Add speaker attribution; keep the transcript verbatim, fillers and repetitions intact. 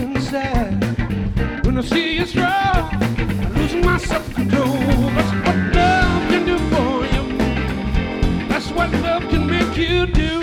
Speaker 1: inside. When I see you strong, I'm losing my self-control. That's what love can do for you. That's what love can make you do.